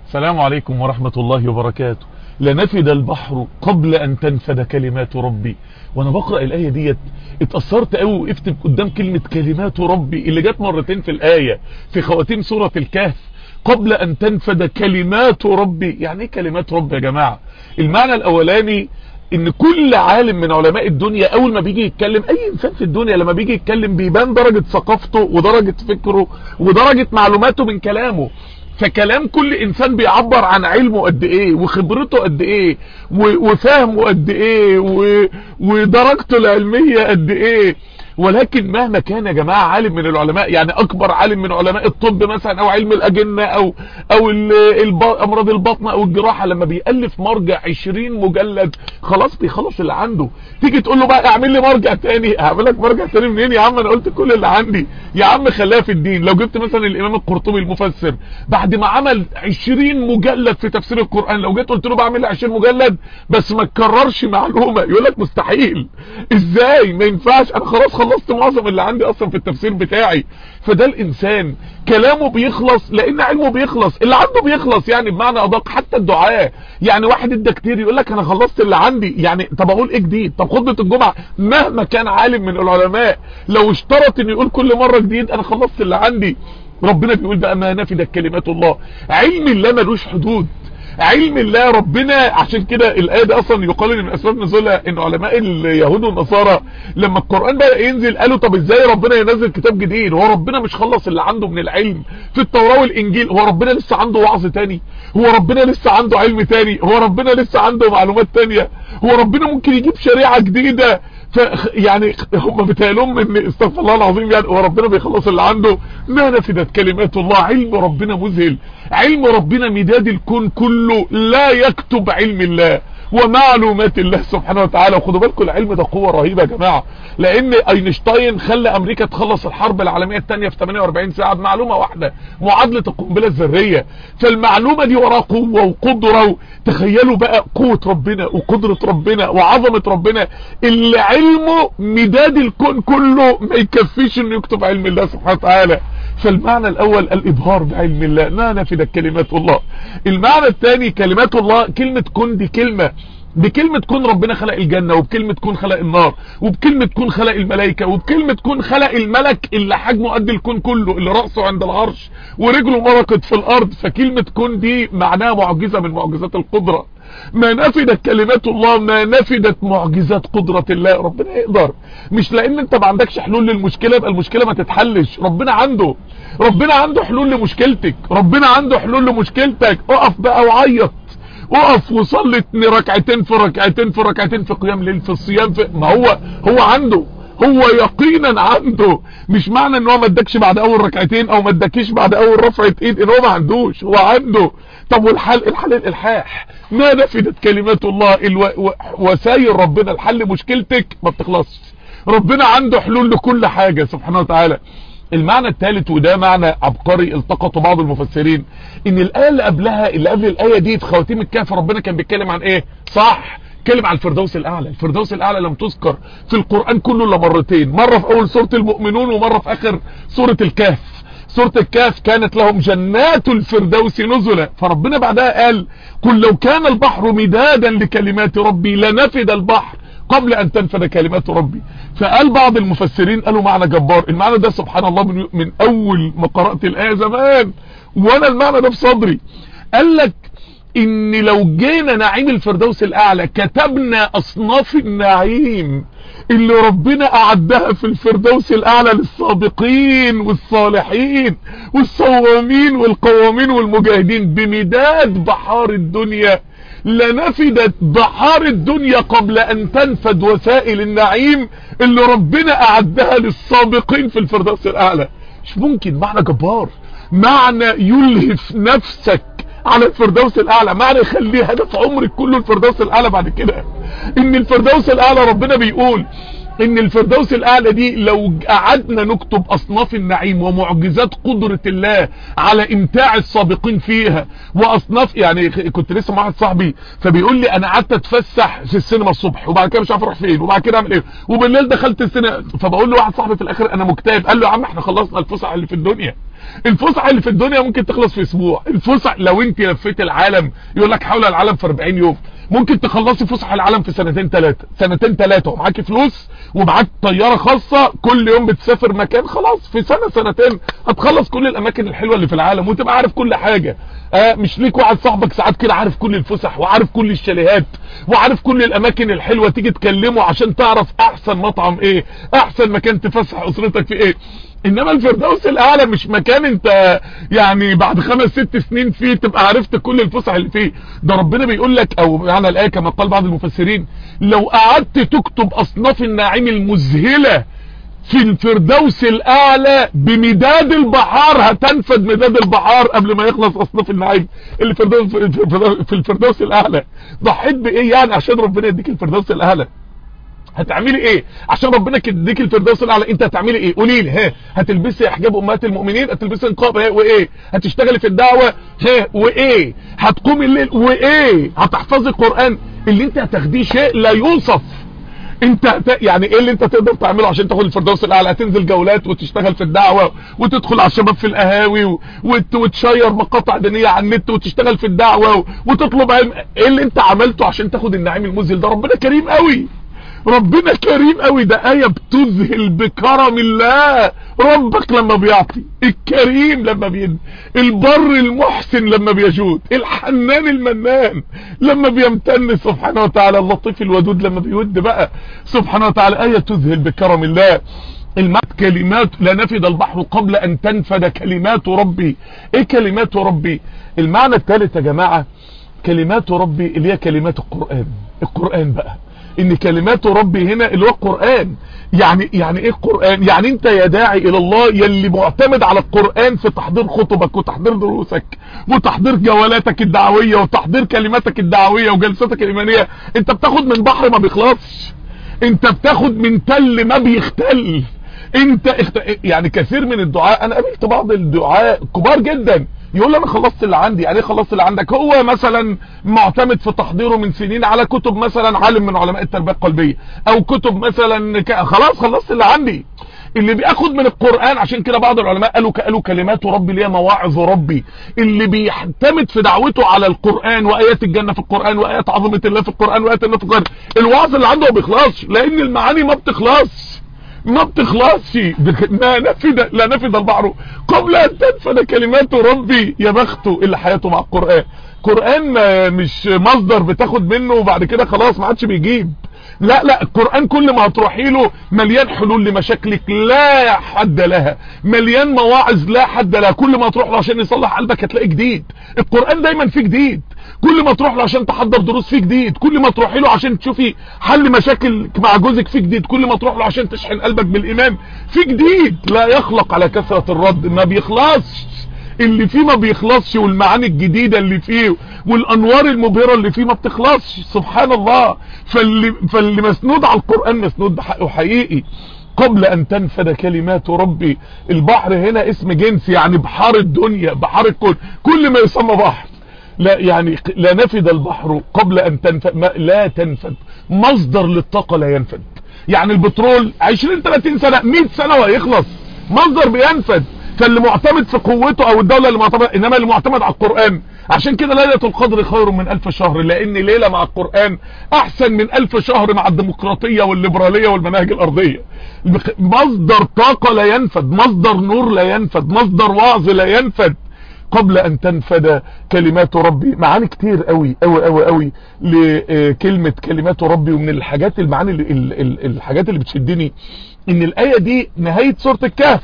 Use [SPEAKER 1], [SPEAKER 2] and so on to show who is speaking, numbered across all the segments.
[SPEAKER 1] السلام عليكم ورحمة الله وبركاته. لنفد البحر قبل أن تنفد كلمات ربي. وانا بقرأ الآية ديت اتأثرت قوي وقفت قدام كلمة كلمات ربي اللي جت مرتين في الآية في خواتيم سورة الكهف. قبل أن تنفد كلمات ربي، يعني ايه كلمات ربي يا جماعة؟ المعنى الأولاني ان كل عالم من علماء الدنيا اول ما بيجي يتكلم، اي انسان في الدنيا لما بيجي يتكلم بيبان درجة ثقافته ودرجة فكره ودرجة معلوماته من كلامه. فكلام كل انسان بيعبر عن علمه قد ايه وخبرته قد ايه وفهمه قد ايه ودرجته العلمية قد ايه. ولكن مهما كان يا جماعة عالم من العلماء، يعني اكبر عالم من علماء الطب مثلا او علم الاجنة او امراض البطن او الجراحة، لما بيألف مرجع 20 مجلد خلاص بيخلص اللي عنده. تيجي تقول له بقى اعمل لي مرجع تاني، هعمل لك مرجع تاني منين يا عم؟ انا قلت كل اللي عندي يا عم، خليها في الدين. لو جبت مثلا الامام القرطبي المفسر بعد ما عمل 20 مجلد في تفسير القرآن، لو جيت قلت له بعمل لي 20 مجلد بس ما تكررش معلومة، يقول لك مستحيل. ازاي؟ ما ينفعش، انا خلاص خلصت معظم اللي عندي اصلا في التفسير بتاعي. فده الانسان كلامه بيخلص لان علمه بيخلص، اللي عنده بيخلص. يعني بمعنى ادق حتى الدعاء، يعني واحد ادى كتير يقول لك انا خلصت اللي عندي، يعني طب اقول ايه جديد؟ طب خطبة الجمعة مهما كان عالم من العلماء لو اشترط ان يقول كل مرة جديد انا خلصت اللي عندي. ربنا بيقول بقى ما نفدت كلمات الله. علم الله ملوش حدود، علم الله ربنا. عشان كده الآية دي اصلا يقال ان من اسباب نزولها ان علماء اليهود والنصارى لما القرآن بقى ينزل قالوا طب ازاي ربنا ينزل كتاب جديد؟ هو ربنا مش خلص اللي عنده من العلم في التوراة والانجيل؟ هو ربنا لسه عنده وعظ تاني؟ هو ربنا لسه عنده علم تاني؟ هو ربنا لسه عنده معلومات تانية؟ هو ربنا ممكن يجيب شريعة جديدة؟ يعني هم بيتهيألهم ان استغفر الله العظيم، يعني هو ربنا بيخلص اللي عنده؟ ما نفدت كلمات الله. علم ربنا مذهل، علم ربنا مداد الكون كله لا يكتب علم الله ومعلومات الله سبحانه وتعالى. وخدوا بالكم العلم ده قوة رهيبة يا جماعة، لان اينشتاين خلى امريكا تخلص الحرب العالمية الثانية في 48 ساعة بمعلومة واحدة، معادلة القنبلة الذرية. فالمعلومة دي وراها قوة وقدرة. تخيلوا بقى قوة ربنا وقدرة ربنا وعظمة ربنا اللي علمه مداد الكون كله ما يكفيش انه يكتب علم الله سبحانه وتعالى. فالمعنى الاول الابهار بعلم الله، ما نفدت كلمات الله. المعنى الثاني كلمات الله، كلمة كن دي كلمة، بكلمة كن ربنا خلق الجنة، وبكلمة كن خلق النار، وبكلمة كن خلق الملائكة، وبكلمة كن خلق الملك اللي حجمه قد الكون كله، اللي رأسه عند العرش ورجله مرقت في الارض. فكلمة كن دي معناها معجزة من معجزات القدرة. ما نفدت كلمات الله، ما نفدت معجزات قدرة الله. ربنا يقدر، مش لان انت ما عندكش حلول للمشكلة يبقى المشكلة ما تتحلش. ربنا عنده حلول لمشكلتك، ربنا عنده حلول لمشكلتك. اقف بقى وعيط، اقف وصلي ركعتين في ركعتين في ركعتين في قيام ليل في الصيام ما هو عنده، هو يقينا عنده. مش معنى ان هو ما ادكش بعد اول ركعتين او ما ادكيش بعد اول رفعة ايد ان هو ما عندوش، هو عنده. طب والحل؟ الحل الالحاح. ما نفدت كلمات الله. وسائل ربنا لحل مشكلتك ما بتخلصش. ربنا عنده حلول لكل حاجة سبحانه وتعالى. المعنى الثالث وده معنى عبقري التقطوا بعض المفسرين، ان الآية اللي قبل الآية دي في خواتيم الكهف ربنا كان بيتكلم عن ايه؟ صح، اتكلم عن الفردوس الاعلى. الفردوس الاعلى لم تذكر في القرآن كله الا مرتين، مرة في اول سورة المؤمنون ومرة في اخر سورة الكهف. سورة الكهف كانت لهم جنات الفردوس نزلا، فربنا بعدها قال قل لو كان البحر مدادا لكلمات ربي لنفد البحر قبل ان تنفد كلمات ربي. فقال بعض المفسرين قالوا معنى جبار. المعنى ده سبحان الله من اول ما قرأت الآية زمان وانا المعنى ده في صدري. قال لك ان لو جينا نعيم الفردوس الاعلى كتبنا اصناف النعيم اللي ربنا اعدها في الفردوس الاعلى للصادقين والصالحين والصوامين والقوامين والمجاهدين بمداد بحار الدنيا، لنفدت بحار الدنيا قبل ان تنفد وسائل النعيم اللي ربنا اعدها للسابقين في الفردوس الاعلى. مش ممكن. معنى جبار، معنى يلهف نفسك على الفردوس الاعلى، معنى يخليه هدف عمرك كله الفردوس الاعلى. بعد كده ان الفردوس الاعلى ربنا بيقول ان الفردوس الاعلى دي لو قعدنا نكتب اصناف النعيم ومعجزات قدرة الله على امتاع السابقين فيها واصناف، يعني كنت لسه مع واحد صاحبي فبيقول لي انا قعدت اتفسح في السينما الصبح وبعد كده مش عارف اروح فين وبعد كده اعمل ايه وبالليل دخلت السينما، فبقول له واحد صاحبي في الاخر انا مكتئب، قال له يا عم احنا خلصنا الفسح اللي في الدنيا، الفسح اللي في الدنيا ممكن تخلص في اسبوع، الفسح لو انت لفيت العالم يقول لك حول العالم في 40 يوم ممكن تخلصي فسح العالم في سنتين ثلاثه ومعاكي فلوس ومعاك طياره خاصه كل يوم بتسافر مكان، خلاص في سنتين هتخلص كل الاماكن الحلوه اللي في العالم وتبقى عارف كل حاجه. مش ليك واحد صاحبك ساعات كده عارف كل الفسح وعارف كل الشاليهات وعارف كل الاماكن الحلوه، تيجي تكلمه عشان تعرف احسن مطعم ايه، احسن مكان تفسح اسرتك في ايه. انما الفردوس الاعلى مش مكان انت يعني بعد 5-6 سنين فيه تبقى عرفت كل الفسح اللي فيه، ده ربنا بيقول لك او معنى الايه كما قال بعض المفسرين لو قعدت تكتب اصناف النعيم المذهله في الفردوس الاعلى بمداد البحار هتنفد مداد البحار قبل ما يخلص اصناف النعيم اللي في الفردوس الاعلى. ضحيت بايه يعني عشان ربنا يديك الفردوس الاعلى؟ هتعملي ايه عشان ربنا يديك الفردوس الاعلى؟ انت هتعملي ايه؟ قولي لي. ها هتلبسي حجاب امهات المؤمنين؟ هتلبسي نقاب؟ وايه؟ هتشتغلي في الدعوه؟ وايه؟ هتقومي الليل؟ وايه؟ هتحفظي القران؟ اللي انت هتاخديه شيء لا يوصف. انت يعني ايه اللي انت تقدر تعمله عشان تاخد الفردوس الاعلى؟ هتنزل جولات وتشتغل في الدعوه وتدخل على الشباب في القهاوي وتشير مقاطع دينيه على النت وتشتغل في الدعوه وتطلب علم. ايه اللي انت عملته عشان تاخد النعيم المذهل ده؟ ربنا كريم قوي، ربنا كريم قوي، ده آية بتذهل بكرم الله. ربك لما بيعطي، الكريم لما بيدي، البر المحسن لما بيجود، الحنان المنان لما بيمتن سبحانه وتعالى، اللطيف الودود لما بيود بقى سبحانه وتعالى. آية تذهل بكرم الله. كلمات لا نفد البحر قبل ان تنفد كلمات ربي. ايه كلمات ربي؟ المعنى الثالث يا جماعة كلمات ربي اللي هي كلمات القرآن بقى، ان كلمات ربي هنا اللي هو القرآن. يعني ايه القرآن؟ يعني انت يا داعي الى الله يلي معتمد على القرآن في تحضير خطبك وتحضير دروسك وتحضير جولاتك الدعوية وتحضير كلماتك الدعوية وجلساتك الايمانية، انت بتاخد من بحر ما بيخلصش، انت بتاخد من تل ما بيختل. يعني كثير من الدعاء، انا قابلت بعض الدعاء كبار جدا يقول انا خلصت اللي عندي. يعني ايه خلصت اللي عندك؟ هو مثلا معتمد في تحضيره من سنين على كتب مثلا عالم من علماء التربيه القلبيه او كتب مثلا خلاص خلصت اللي عندي. اللي بياخد من القرآن، عشان كده بعض العلماء قالوا كلمات ربي اللي هي مواعظ ربي، اللي بيعتمد في دعوته على القرآن وايات الجنة في القرآن وايات عظمة الله في القرآن وايات الله في القرآن، الوعظ اللي عنده ما بيخلصش، لان المعاني ما بتخلصش. لا نفد البحر قبل ان تنفد كلمات ربي. يا بخته اللي حياته مع القرآن. قرآن مش مصدر بتاخد منه وبعد كده خلاص ما عادش بيجيب. لا القرآن كل ما هتروحي له مليان حلول لمشاكلك لا حد لها، مليان مواعظ لا حد لها. كل ما تروح له عشان يصلح قلبك هتلاقي جديد. القرآن دايما فيه جديد. كل ما تروح له عشان تحضر دروس فيه جديد. كل ما تروحي له عشان تشوفي حل مشاكلك مع جوزك فيه جديد. كل ما تروح له عشان تشحن قلبك بالايمان فيه جديد. لا يخلق على كثرة الرد، ما بيخلصش اللي فيه، ما بيخلصش. والمعاني الجديدة اللي فيه والانوار المبهرة اللي فيه ما بتخلصش سبحان الله. فاللي مسنود على القرآن مسنود بحقه حقيقي. قبل ان تنفد كلمات ربي. البحر هنا اسم جنس، يعني بحار الدنيا، بحار الكون، كل ما يسمى بحر. لا يعني لا نفد البحر قبل ان تنفد، لا تنفد، مصدر للطاقة لا ينفد. يعني البترول 20-30 سنة 100 سنة وهيخلص، مصدر بينفد. فاللي معتمد في قوته او الدولة اللي معتمد، انما اللي معتمد على القرآن. عشان كده ليلة القدر خير من 1000 شهر، لان ليلة مع القرآن احسن من 1000 شهر مع الديمقراطية والليبرالية والمناهج الارضية. مصدر طاقة لا ينفد، مصدر نور لا ينفد، مصدر وعظ لا ينفد. قبل ان تنفد كلمات ربي. معاني كتير قوي قوي قوي قوي لكلمة كلمات ربي. ومن الحاجات المعاني الحاجات اللي بتشدني ان الاية دي نهاية سورة الكهف.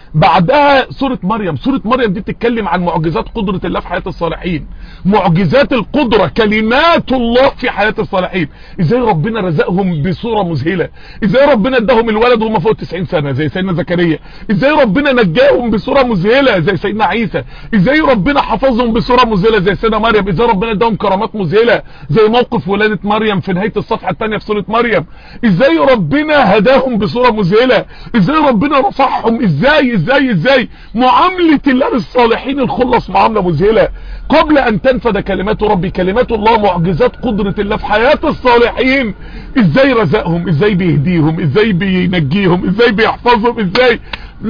[SPEAKER 1] بعدها سورة مريم. سورة مريم دي بتتكلم عن معجزات قدرة الله في حياة الصالحين، معجزات القدرة، كلمات الله في حياة الصالحين. ازاي ربنا رزقهم بصورة مذهلة، ازاي ربنا اداهم الولد وهم فوق 90 سنة زي سيدنا زكريا، ازاي ربنا نجاهم بصورة مذهلة زي سيدنا عيسى، ازاي ربنا حفظهم بصورة مذهلة زي سيدنا مريم، ازاي ربنا اداهم كرامات مذهلة زي موقف ولادة مريم في نهاية الصفحة الثانية في سورة مريم، ازاي ربنا هداهم بصورة مذهلة، ازاي ربنا رفعهم، ازاي معاملة الله للصالحين الخلص معاملة مذهلة. قبل ان تنفد كلمات ربي، كلمات الله، معجزات قدرة الله في حياة الصالحين، ازاي رزقهم، ازاي بيهديهم، ازاي بينجيهم، ازاي بيحفظهم، ازاي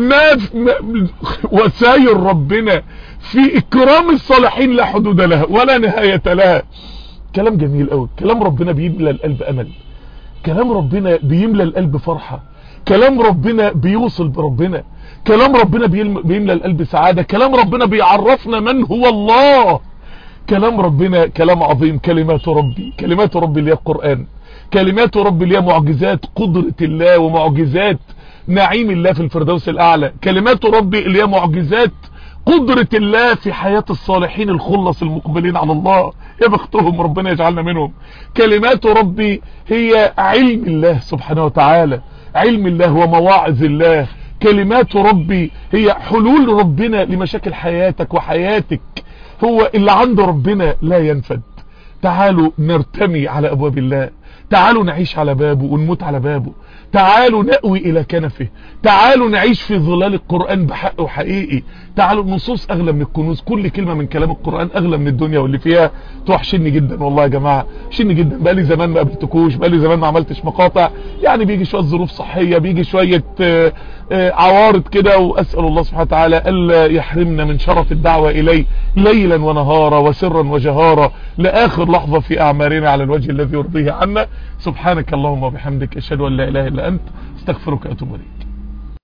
[SPEAKER 1] وسائل ربنا في اكرام الصالحين لا حدود لها ولا نهاية لها. كلام جميل قوي، كلام ربنا بيملى القلب امل، كلام ربنا بيملى القلب فرحة، كلام ربنا بيوصل بربنا، كلام ربنا بيملى القلب سعادة، كلام ربنا بيعرفنا من هو الله. كلام ربنا كلام عظيم. كلمات ربي، كلمات ربي اللي هي القرآن، كلمات ربي اللي هي معجزات قدرة الله ومعجزات نعيم الله في الفردوس الأعلى، كلمات ربي اللي هي معجزات قدرة الله في حياة الصالحين الخلص المقبلين على الله، يا بختهم، ربنا يجعلنا منهم. كلمات ربي هي علم الله سبحانه وتعالى، علم الله ومواعظ الله. كلمات ربي هي حلول ربنا لمشاكل حياتك وحياتك، هو اللي عند ربنا لا ينفد. تعالوا نرتمي على أبواب الله، تعالوا نعيش على بابه ونموت على بابه، تعالوا نأوي إلى كنفه، تعالوا نعيش في ظلال القرآن بحق وحقيقي. تعالوا، النصوص أغلى من الكنوز، كل كلمة من كلام القرآن أغلى من الدنيا واللي فيها. توحشني جدا والله يا جماعة، وحشني جدا، بقالي زمان ما قابلتكوش، بقالي زمان ما عملتش مقاطع، يعني بيجي شوية ظروف صحية، بيجي شوية عوارض كده، وأسأل الله سبحانه وتعالى ألا يحرمنا من شرف الدعوة إليه ليلا ونهارا وسرا وجهارا لآخر لحظة في أعمارنا على الوجه الذي يرضيه عنا. سبحانك اللهم وبحمدك، أشهد أن لا إله إلا أنت، استغفرك وأتوب إليك.